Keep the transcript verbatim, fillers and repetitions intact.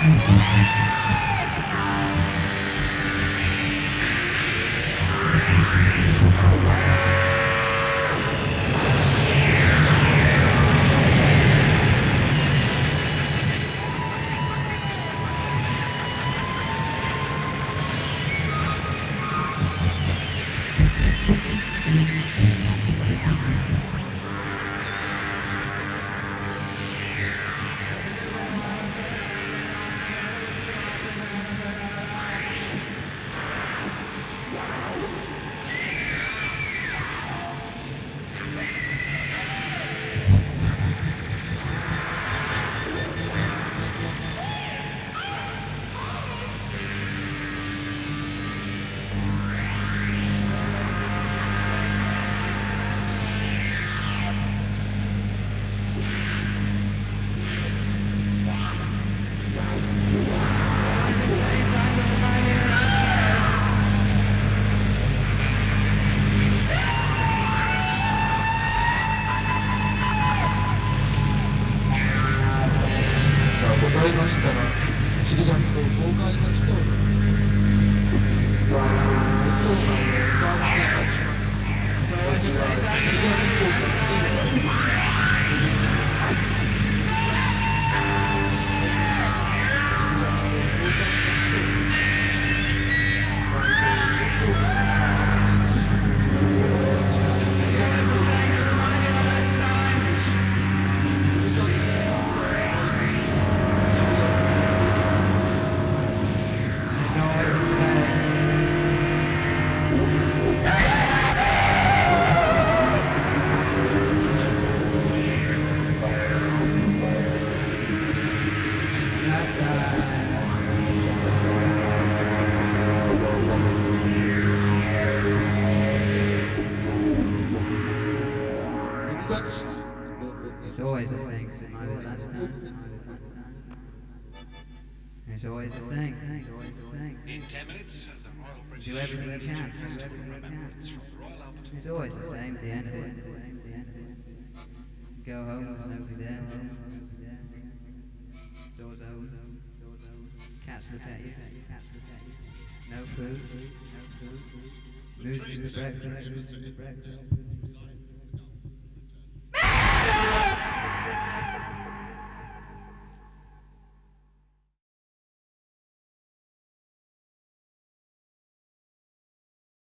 It's always a thing. It's always a thing. It's always a thing. In ten minutes, the Royal British Do everything you can. Festival Remembrance from the Royal Albert Hall. It's always the same at the end of it. Go home, there's nobody there. Doors open. Cats look at you. No food. No food. Losing the breakfast.